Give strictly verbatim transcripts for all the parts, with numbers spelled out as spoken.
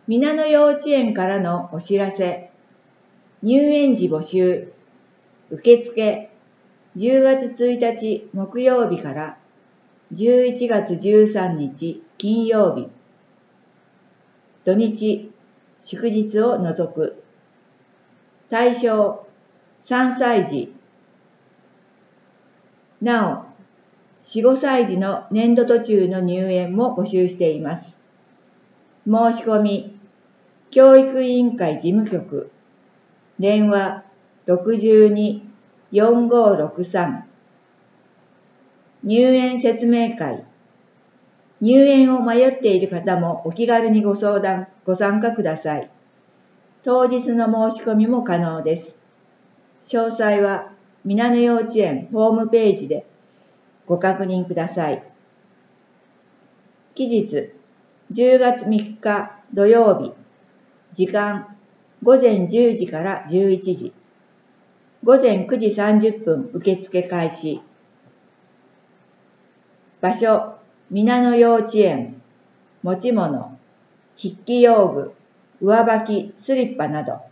皆野幼稚園からのお知らせ。入園時募集。受付。じゅうがつついたち木曜日からじゅういちがつじゅうさんにち金曜日。土日、祝日を除く。対象、さんさい児。なお、よん、ごさい児の年度途中の入園も募集しています。申し込み、教育委員会事務局、電話ろくじゅうに、よんごろくさん。入園説明会。入園を迷っている方もお気軽にご相談、ご参加ください。当日の申し込みも可能です。詳細は皆野幼稚園ホームページでご確認ください。期日、じゅうがつみっか土曜日。時間、ごぜんじゅうじからじゅういちじ。ごぜんくじさんじゅっぷん受付開始。場所、皆野幼稚園。持ち物、筆記用具、上履き、スリッパなど。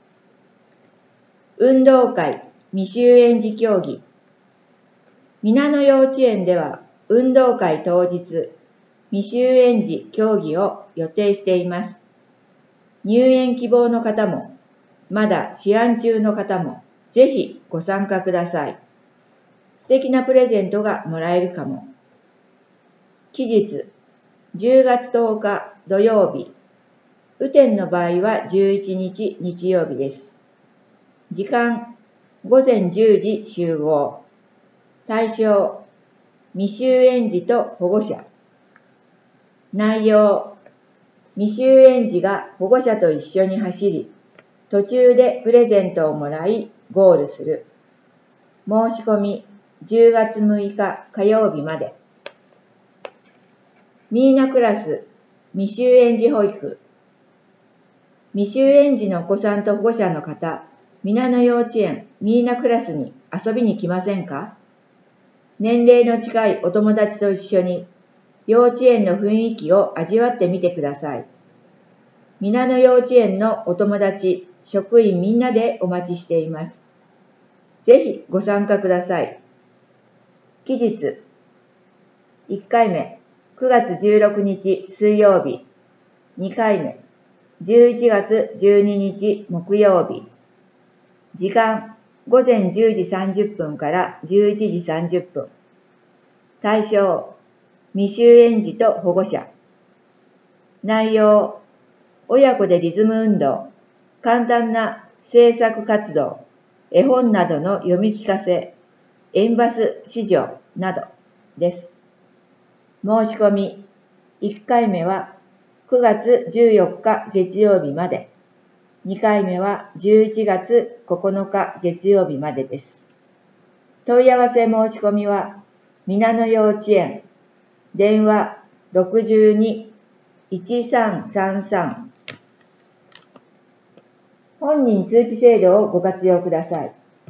運動会、未就園児競技。皆野幼稚園では運動会当日、未就園児競技を予定しています。入園希望の方も、まだ試案中の方も、ぜひご参加ください。素敵なプレゼントがもらえるかも。期日、じゅうがつとおか土曜日。雨天の場合はじゅういちにち日曜日です。時間、ごぜんじゅうじ集合。対象、未就園児と保護者。内容、未就園児が保護者と一緒に走り、途中でプレゼントをもらい、ゴールする。申し込み、じゅうがつむいか火曜日まで。ミーナクラス、未就園児保育。未就園児のお子さんと保護者の方、皆野幼稚園ミーナクラスに遊びに来ませんか？年齢の近いお友達と一緒に、幼稚園の雰囲気を味わってみてください。皆野幼稚園のお友達、職員みんなでお待ちしています。ぜひご参加ください。期日、いっかいめ、くがつじゅうろくにち水曜日。にかいめ、じゅういちがつじゅうににち木曜日。時間、ごぜんじゅうじさんじゅっぷんからじゅういちじさんじゅっぷん。対象、未就園児と保護者。内容、親子でリズム運動、簡単な制作活動、絵本などの読み聞かせ、園バス試乗などです。申し込み、いっかいめはくがつじゅうよっか月曜日まで、にかいめはじゅういちがつここのか月曜日までです。問い合わせ申し込みは、皆野幼稚園、電話ろくじゅうに、いちさんさんさん。本人通知制度をご活用ください。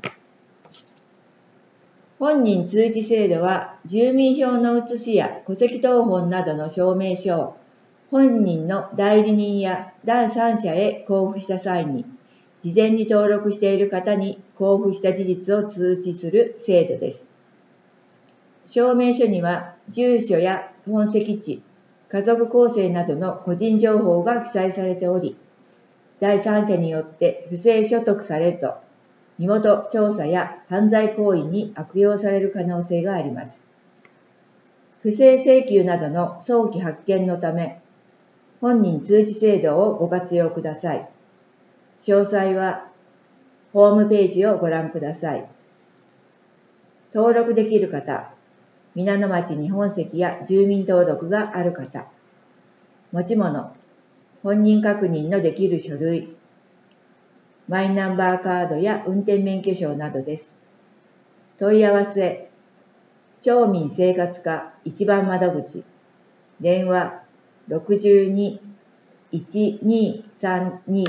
本人通知制度は、住民票の写しや戸籍謄本などの証明書を本人の代理人や第三者へ交付した際に、事前に登録している方に交付した事実を通知する制度です。証明書には、住所や本籍地、家族構成などの個人情報が記載されており、第三者によって不正所得されると、身元調査や犯罪行為に悪用される可能性があります。不正請求などの早期発見のため、本人通知制度をご活用ください。詳細は、ホームページをご覧ください。登録できる方、皆野町に本籍や住民登録がある方、持ち物、本人確認のできる書類、マイナンバーカードや運転免許証などです。問い合わせ、町民生活課一番窓口、電話ろくじゅうに、いちにさんに。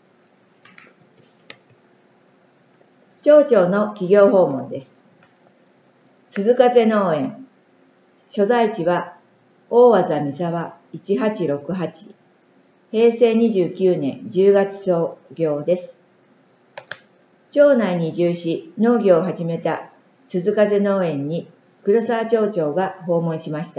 町長の企業訪問です。鈴風農園。所在地は大字三沢いちはちろくはち。 へいせいにじゅうきゅうねんじゅうがつ創業です。町内に移住し農業を始めた鈴風農園に黒沢町長が訪問しました。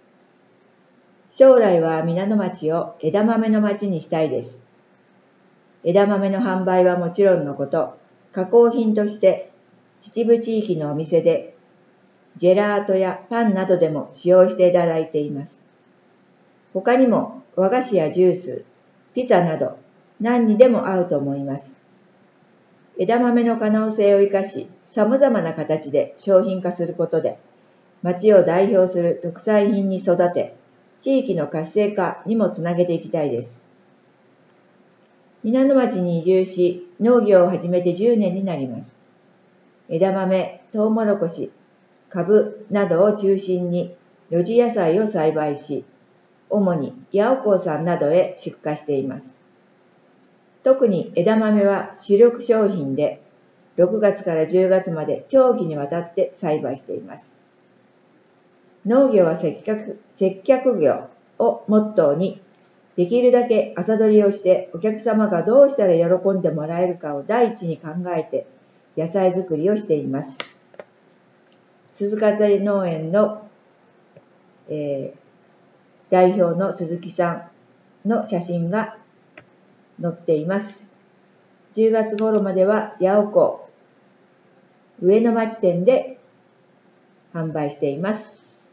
将来は皆野町を枝豆の町にしたいです。枝豆の販売はもちろんのこと、加工品として秩父地域のお店でジェラートやパンなどでも使用していただいています。他にも和菓子やジュース、ピザなど何にでも合うと思います。枝豆の可能性を生かし、様々な形で商品化することで、町を代表する特産品に育て、地域の活性化にもつなげていきたいです。皆野町に移住し、農業を始めてじゅうねんになります。枝豆、トウモロコシ、カブなどを中心に露地野菜を栽培し、主に八百幸さんなどへ出荷しています。特に枝豆は主力商品で、ろくがつからじゅうがつまで長期にわたって栽培しています。農業は接客、接客業をモットーに、できるだけ朝取りをしてお客様がどうしたら喜んでもらえるかを第一に考えて野菜作りをしています。鈴風農園の、えー、代表の鈴木さんの写真が載っています。じゅうがつ頃までは八百幸上野町店で販売しています。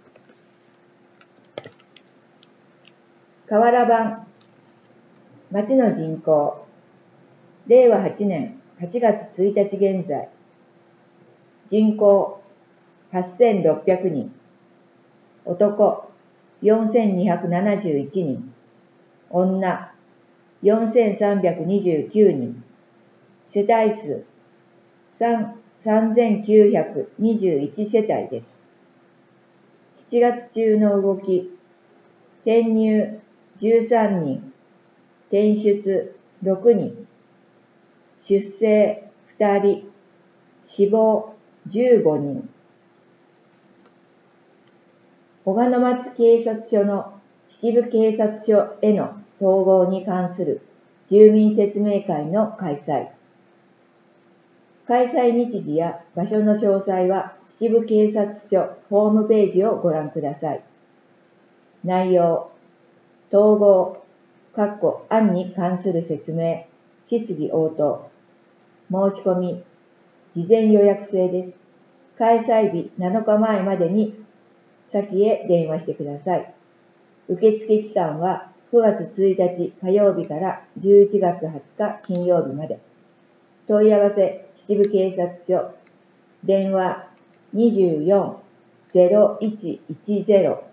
瓦版町の人口れいわはちねんはちがつついたち現在人口はっせんろっぴゃくにん、男よんせんにひゃくななじゅういちにん、女よんせんさんびゃくにじゅうきゅうにん、世帯数さんぜんきゅうひゃくにじゅういちせたいです。しちがつ中の動き、転入じゅうさんにん、転出ろくにん、出生ふたり、死亡じゅうごにん。小鹿野町警察署の秩父警察署への統合に関する住民説明会の開催。開催日時や場所の詳細は秩父警察署ホームページをご覧ください。内容、統合、案に関する説明、質疑応答、申し込み、事前予約制です。開催日なのかまえまでに先へ電話してください。受付期間はくがつついたち火曜日からじゅういちがつはつか金曜日まで。問い合わせ秩父警察署、電話にじゅうよん ゼロいちいちゼロ。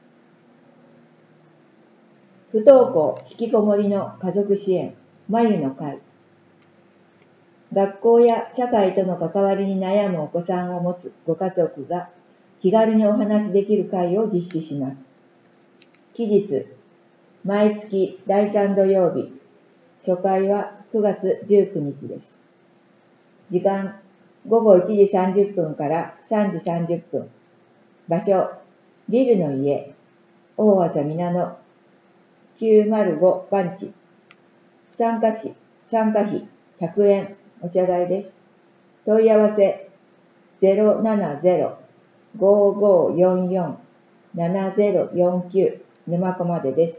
不登校引きこもりの家族支援、まゆの会。学校や社会との関わりに悩むお子さんを持つご家族が気軽にお話しできる会を実施します。期日、毎月だいさん土曜日、初回はくがつじゅうくにちです。時間、ごごいちじさんじゅっぷんからさんじさんじゅっぷん。場所、ビルの家、大技みなのきゅうまるご番地。参加費、参加費ひゃくえんお茶代です。問い合わせ ゼロななゼロ ごごよんよん ななゼロよんきゅう 沼子までです。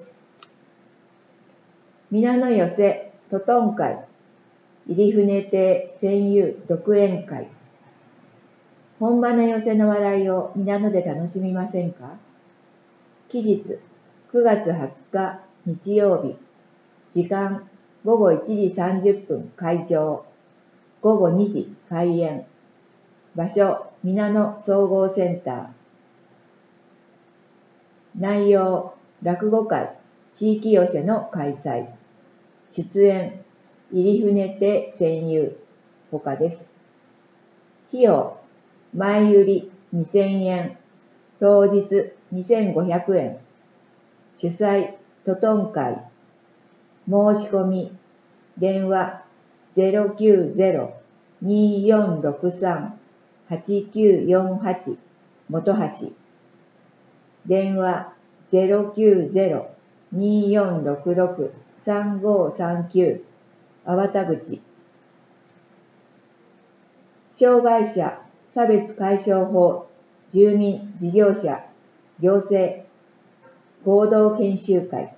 皆の寄せトトン会入船亭戦友独演会。本場の寄せの笑いを皆ので楽しみませんか？期日くがつはつか日曜日。時間ごごいちじさんじゅっぷん会場。ごごにじ開演。場所皆野総合センター。内容落語会地域寄せの開催。出演入船亭戦友他です。費用前売りにせんえん、当日にせんごひゃくえん。主催トトン会。申し込み電話 ゼロきゅうゼロ にーよんろくさん はちきゅうよんはち 本橋。電話 ゼロきゅうゼロによんろくろく さんごさんきゅう 粟田口。障害者差別解消法住民事業者行政合同研修会。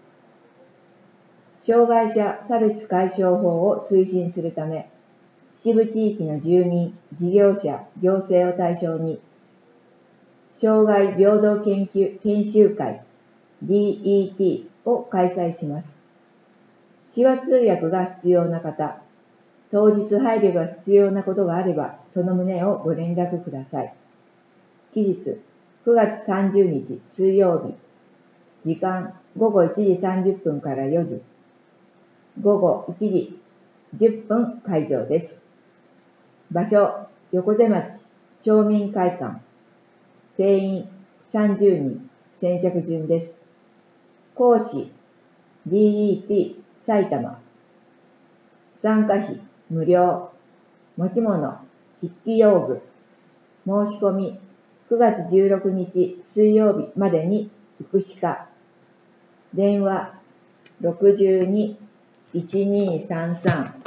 障害者差別解消法を推進するため、秩父地域の住民、事業者、行政を対象に、障害平等研究研修会 ディーイーティー を開催します。手話通訳が必要な方、当日配慮が必要なことがあれば、その旨をご連絡ください。期日、くがつさんじゅうにち水曜日。時間、ごごいちじさんじゅっぷんからよじ。ごごいちじじゅっぷん会場です。場所、横瀬町町民会館。定員さんじゅうにん、先着順です。講師、ディーイーティー 埼玉。参加費、無料。持ち物、筆記用具。申し込み、くがつじゅうろくにち水曜日までに福祉課。電話、ろくに いちにさんさん。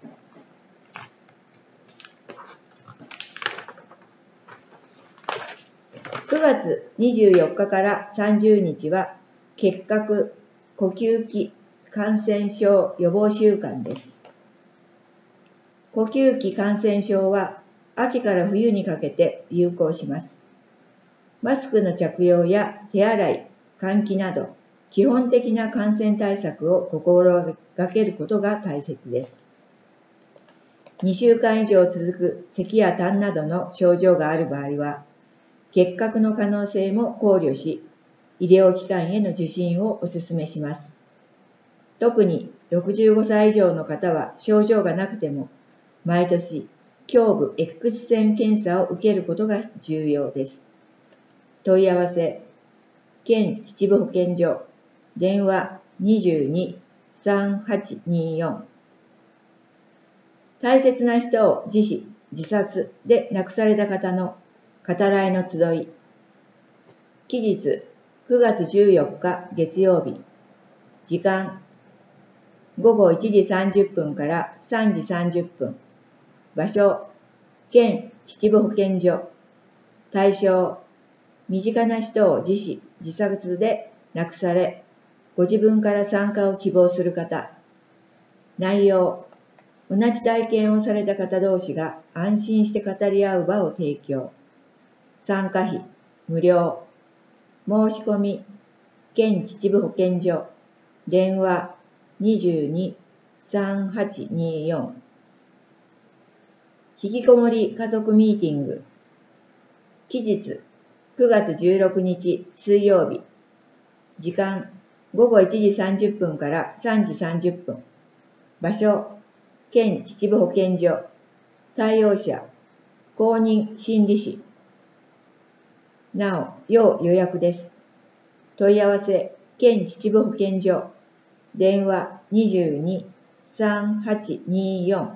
くがつにじゅうよっかからさんじゅうにちは結核・呼吸器感染症予防週間です。呼吸器感染症は秋から冬にかけて流行します。マスクの着用や手洗い、換気など基本的な感染対策を心がけることが大切です。にしゅうかん以上続く咳や痰などの症状がある場合は、結核の可能性も考慮し、医療機関への受診をお勧めします。特にろくじゅうごさい以上の方は症状がなくても、毎年胸部 X 線検査を受けることが重要です。問い合わせ、県秩父保健所、電話にじゅうに さんはちによん。大切な人を自死、自殺で亡くされた方の語らいの集い。期日、くがつじゅうよっか月曜日。時間、ごごいちじさんじゅっぷんからさんじさんじゅっぷん。場所、県秩父保健所。対象、身近な人を自死、自殺で亡くされ、ご自分から参加を希望する方。内容、同じ体験をされた方同士が安心して語り合う場を提供。参加費、無料。申し込み、県秩父保健所。電話にじゅうに さんはちによん。引きこもり家族ミーティング。期日、くがつじゅうろくにち水曜日。時間、ごごいちじさんじゅっぷんからさんじさんじゅっぷん。場所、県秩父保健所。対応者、公認心理師。なお、要予約です。問い合わせ、県秩父保健所。電話にじゅうに さんはちによん。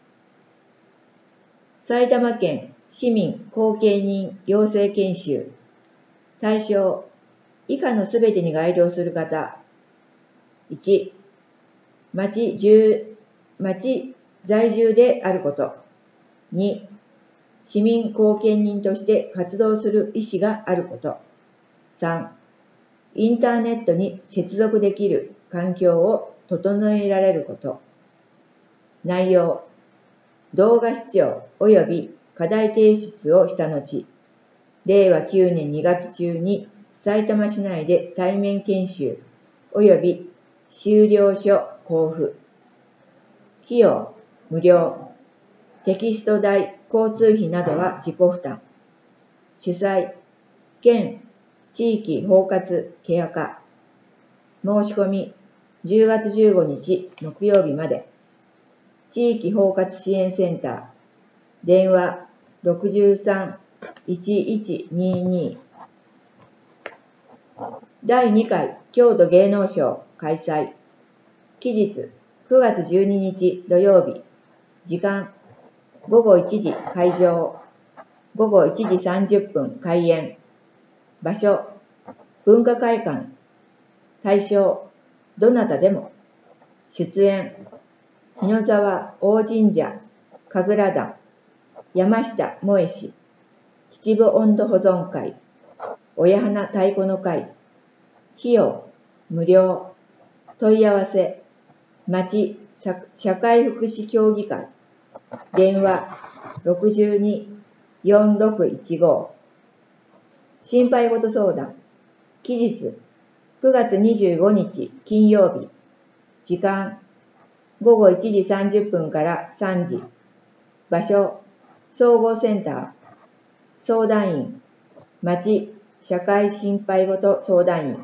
埼玉県市民後見人養成研修。対象、以下のすべてに該当する方。いち、町住、町在住であること。に、市民後見人として活動する意思があること。さん、インターネットに接続できる環境を整えられること。内容、動画視聴及び課題提出をした後、れいわきゅうねんにがつ中にさいたま市内で対面研修及び修了書交付。費用、無料。テキスト代、交通費などは自己負担。主催、県地域包括ケア課。申し込み、じゅうがつじゅうごにち木曜日まで。地域包括支援センター。電話ろくさん いちいちにに。だいにかい郷土芸能賞開催。期日、くがつじゅうににち土曜日。時間、ごごいちじ会場。ごごいちじさんじゅっぷん開演。場所、文化会館。 対象、どなたでも。出演、日野沢大神社神楽団、山下萌氏、秩父音頭保存会、親花太鼓の会。費用、無料。問い合わせ、町社会福祉協議会。電話、ろくじゅうに、よんろくいちご。心配事相談。期日、くがつにじゅうごにち金曜日。時間、ごごいちじさんじゅっぷんからさんじ。場所、総合センター。相談員、町社会心配事相談員。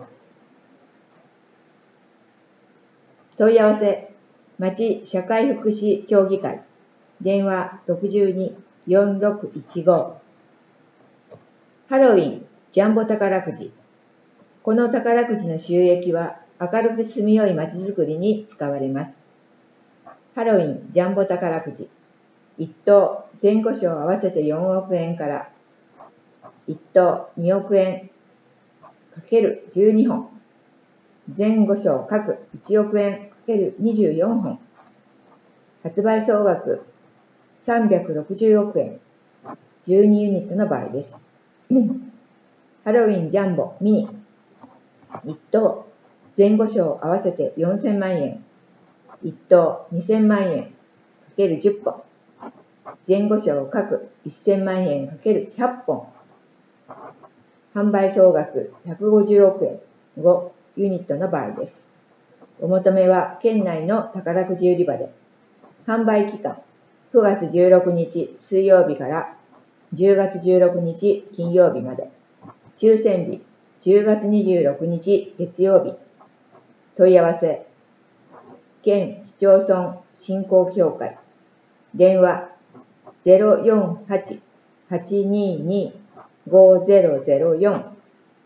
問い合わせ、町社会福祉協議会。電話ろくじゅうに、よんろくいちご。ハロウィンジャンボ宝くじ。この宝くじの収益は明るく住みよいまちづくりに使われます。ハロウィンジャンボ宝くじ。いち等前後賞合わせてよんおくえんからいち等におくえんかけるじゅうにほん。前後賞各いちおくえんかけるにじゅうよんほん。発売総額さんびゃくろくじゅうおくえん。じゅうにユニットの場合です。ハロウィンジャンボミニ。いち等前後賞合わせてよんせんまんえん。いち等にせんまんえんかけるじゅっぽん。前後賞各せんまんえんかけるひゃっぽん。販売総額ひゃくごじゅうおくえん。ごユニットの場合です。お求めは県内の宝くじ売り場で。販売期間くがつじゅうろくにち水曜日からじゅうがつじゅうろくにち金曜日まで。抽選日じゅうがつにじゅうろくにち月曜日。問い合わせ、県市町村振興協会。電話 ゼロよんはち はちにーにー ごーぜろぜろよん。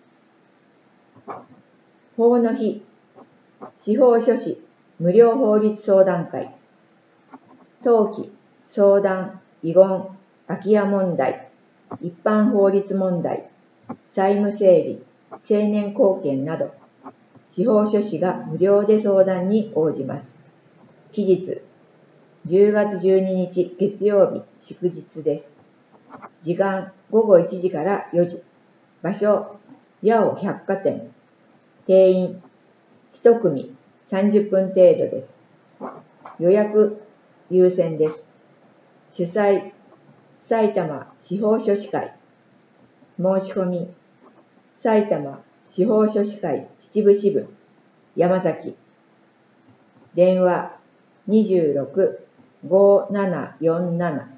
法の日、司法書士無料法律相談会。登記、相談、遺言、空き家問題、一般法律問題、債務整理、成年後見など、司法書士が無料で相談に応じます。期日、じゅうがつじゅうににち月曜日祝日です。時間、ごごいちじからよじ。場所、八尾百貨店。定員、いち組さんじゅっぷん程度です。予約優先です。主催、埼玉司法書士会。申し込み、埼玉司法書士会秩父支部、山崎。電話にじゅうろく ごーななよんなな。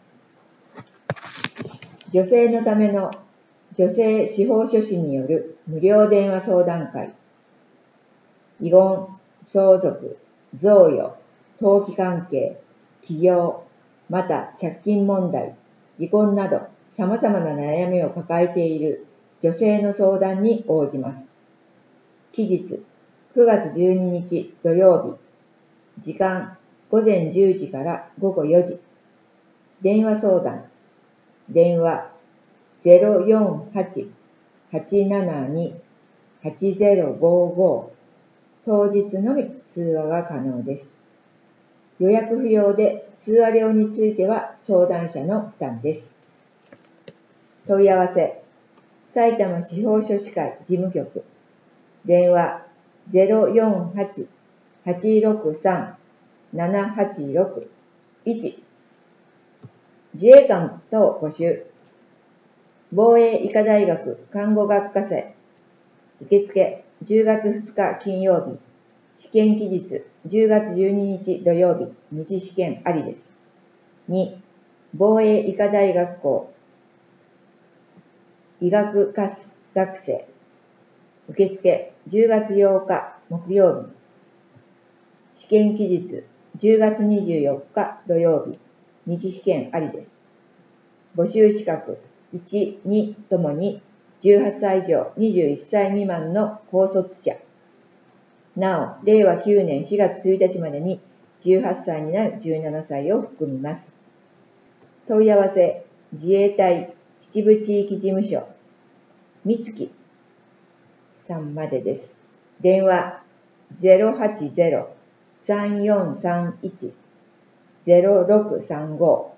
女性のための女性司法書士による無料電話相談会。遺言、相続、贈与、登記関係、起業、また借金問題、離婚など様々な悩みを抱えている女性の相談に応じます。期日、くがつじゅうににち土曜日。時間、ごぜんじゅうじからごごよじ。電話相談。電話 ゼロよんはち はちななに はちぜろごご。当日のみ通話が可能です。予約不要で通話料については相談者の負担です。問い合わせ、埼玉司法書士会事務局。電話 ゼロよんはち はちろくさん ななはちろくいち。自衛官等募集。防衛医科大学看護学科生。受付じゅうがつふつか金曜日。試験期日じゅうがつじゅうににち土曜日。二次試験ありです。に. 防衛医科大学校医学科学生。受付じゅうがつようか木曜日。試験期日じゅうがつにじゅうよっか土曜日。二次試験ありです。募集資格いち、にともにじゅうはっさい以上にじゅういっさい未満の高卒者。なお、れいわきゅうねんしがつついたちまでにじゅうはっさいになるじゅうななさいを含みます。問い合わせ、自衛隊秩父地域事務所、三月さんまでです。電話ゼロはちゼロ さんよんさんいち ゼロろくさんご。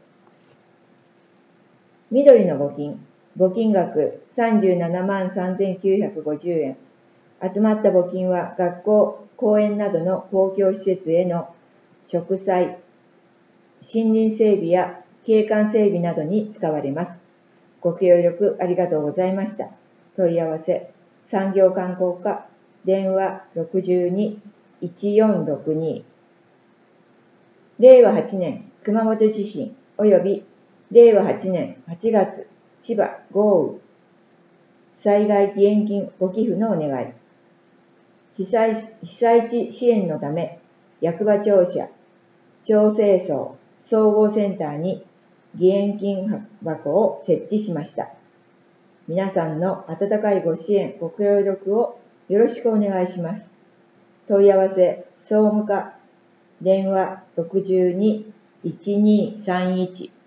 緑の募金、募金額さんじゅうななまんさんぜんきゅうひゃくごじゅうえん。集まった募金は学校、公園などの公共施設への植栽、森林整備や景観整備などに使われます。ご協力ありがとうございました。問い合わせ、産業観光課、電話ろくじゅうに いちよんろくに。れいわはちねん熊本地震及びれいわはちねんはちがつ千葉豪雨災害義援金ご寄付のお願い。被災被災地支援のため、役場庁舎、町清掃総合センターに義援金箱を設置しました。皆さんの温かいご支援、ご協力をよろしくお願いします。問い合わせ、総務課、電話ろくじゅうに いちにーさんいち